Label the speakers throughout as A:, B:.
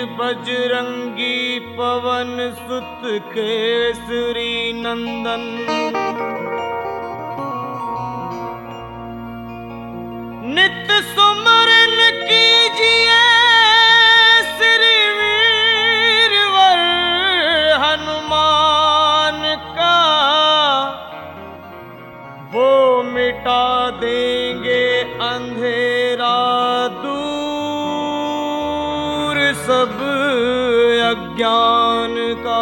A: बजरंगी पवन सुत केसरी नंदन। नित सुमरन कीजिए श्री वीरवर हनुमान का, वो मिटा देंगे अंधेरा दूर सब अज्ञान का।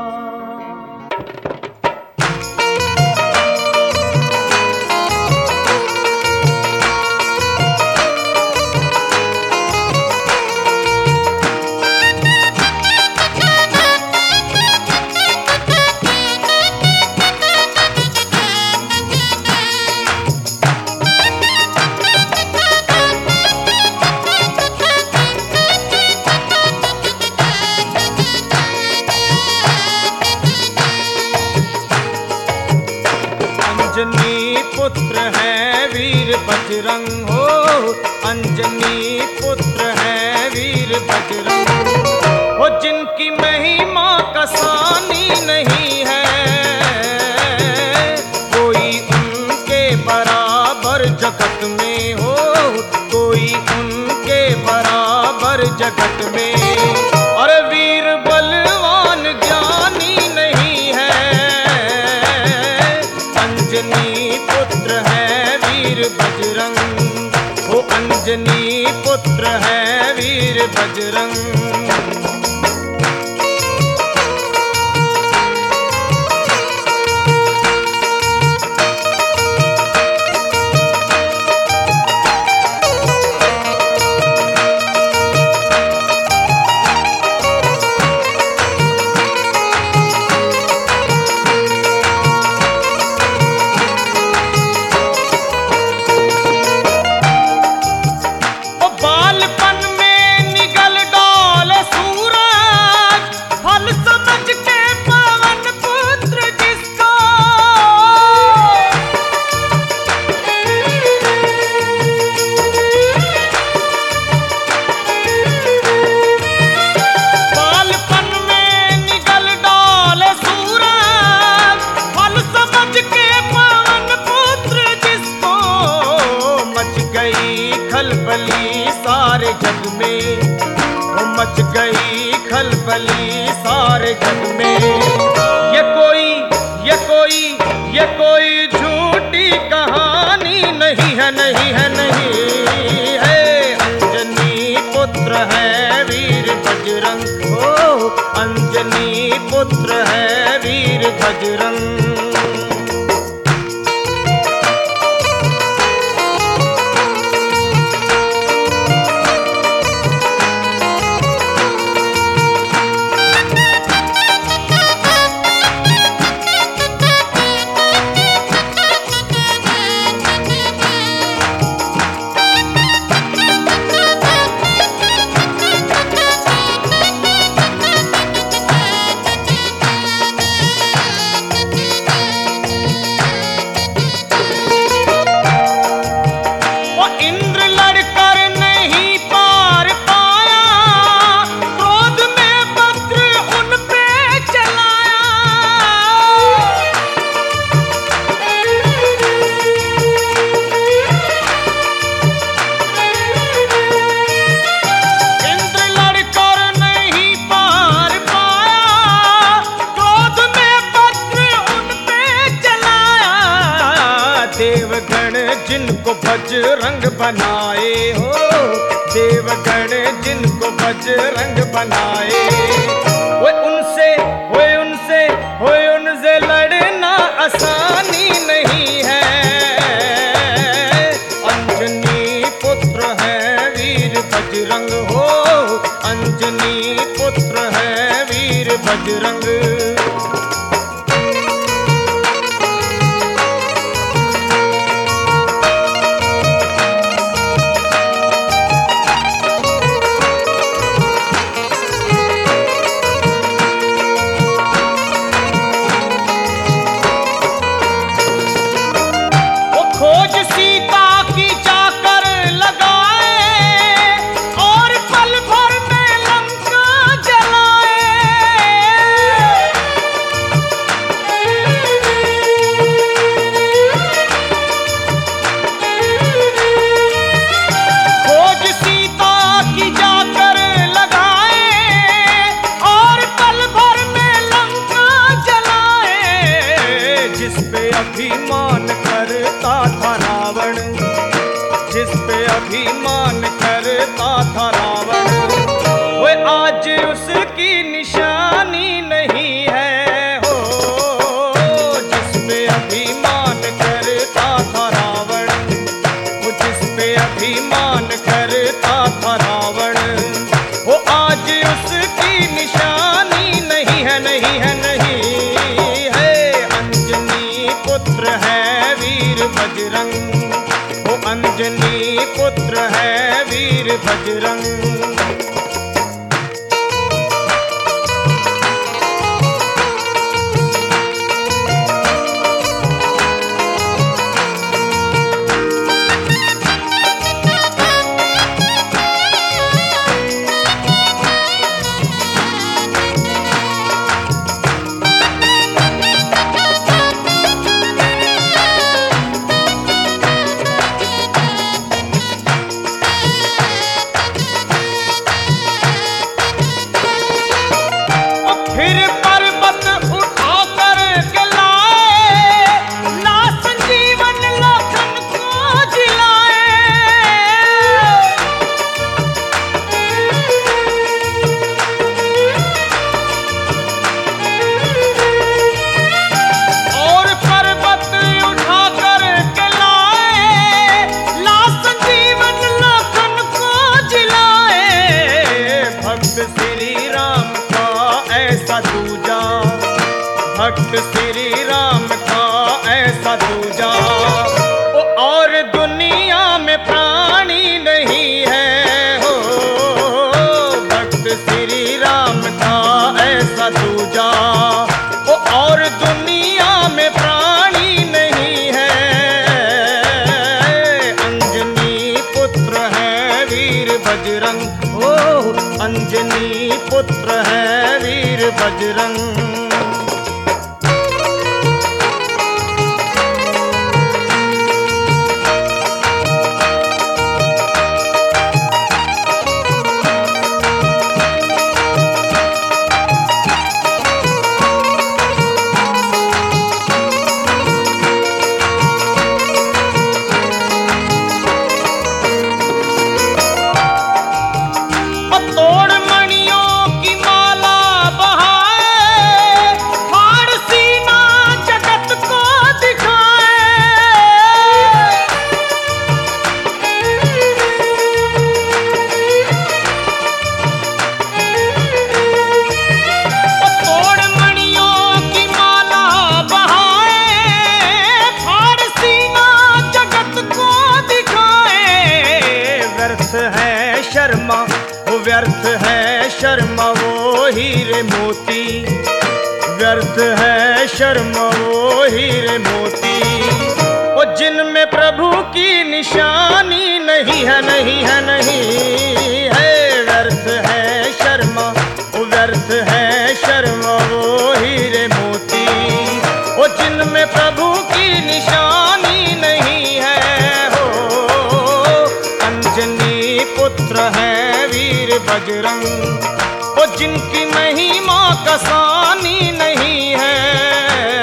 A: अंजनी पुत्र है वीर बजरंग हो, अंजनी पुत्र है वीर बजरंग हो, जिनकी महिमा का सानी नहीं है, कोई उनके बराबर जगत में हो, कोई उनके बराबर जगत में। और वीर बलवान ज्ञानी नहीं है, अंजनी पुत्र है वीर बजरंग हो, अंजनी पुत्र है वीर बजरंग। खलबली सारे जग में, वो मच गई खलबली सारे जग में। ये कोई झूठी कहानी नहीं है, नहीं है, नहीं है। अंजनी पुत्र है वीर बजरंग हो, अंजनी पुत्र है वीर बजरंग। देवगण जिनको बजरंग बनाए हो, देवगण जिनको बजरंग बनाए, उनसे लड़ना आसानी नहीं है। अंजनी पुत्र है वीर बजरंग हो, अंजनी पुत्र है वीर बजरंग।
B: जाकर लगाए और पल भर में लंका
A: उसकी निशानी नहीं है, नहीं है, नहीं है। अंजनी पुत्र है वीर बजरंग, वो अंजनी पुत्र है वीर बजरंग। भक्त श्री राम का ऐसा दूजा, और दुनिया में प्राणी नहीं है हो। भक्त श्री राम का ऐसा दूजा, और दुनिया में प्राणी नहीं है। अंजनी पुत्र है वीर बजरंग, ओ अंजनी पुत्र है वीर बजरंग। व्यर्थ है शर्मा वो हीरे मोती, व्यर्थ है शर्मा वो हीरे मोती, वो जिनमें प्रभु की निशानी नहीं है, नहीं है, नहीं है। व्यर्थ है शर्मा, वो व्यर्थ है शर्मा वो हीरे मोती, वो जिनमें प्रभु की निशानी नहीं है हो। अंजनी पुत्र है वीर बजरंग, वो जिनकी महिमा का सानी नहीं है।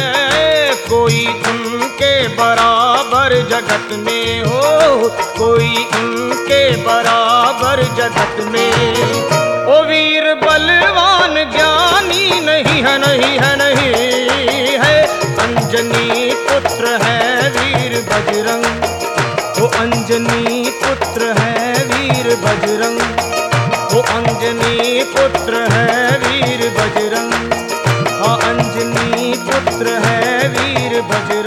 A: कोई उनके बराबर जगत में हो, कोई उनके बराबर जगत में। ओ वीर बलवान ज्ञानी नहीं है, नहीं है, नहीं है। अंजनी पुत्र है वीर बजरंग, वो अंजनी पुत्र है वीर बजरंग, वो अंजनी पुत्र है वीर बजरंग, हाँ अंजनी पुत्र है वीर बजरंग।